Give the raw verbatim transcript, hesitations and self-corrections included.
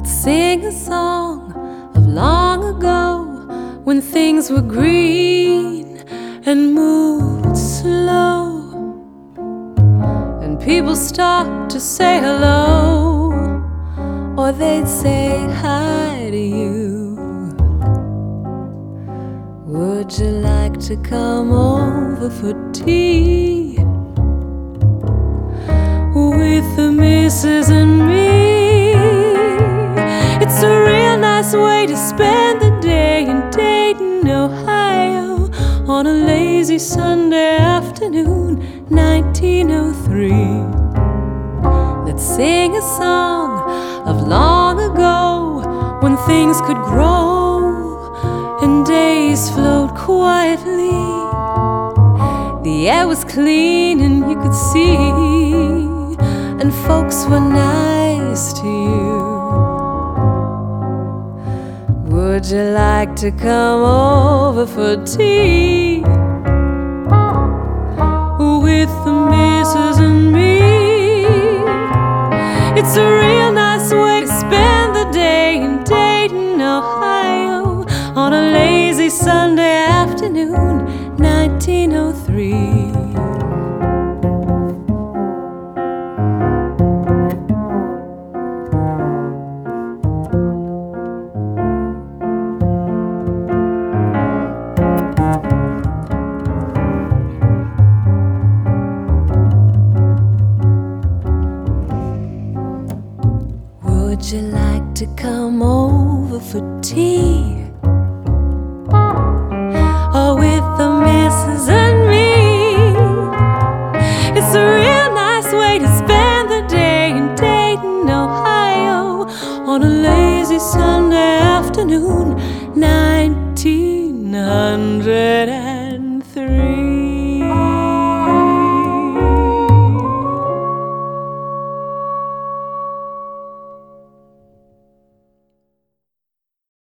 Let's sing a song of long ago, when things were green and moved slow, and people stopped to say hello, or they'd say hi to you. Would you like to come over for tea with the missus and me? It's a real nice way to spend the day in Dayton, Ohio, on a lazy Sunday afternoon, nineteen oh three. Let's sing a song of long ago, when things could grow and days flowed quietly. The air was clean and you could see, and folks were nice to you. Would you like to come over for tea with the missus and me? It's a real nice way to spend the day in Dayton, Ohio, on a lazy Sunday afternoon, nineteen oh three. Would you like to come over for tea or with the missus and me? It's a real nice way to spend the day in Dayton, Ohio, on a lazy Sunday afternoon, nineteen hundred.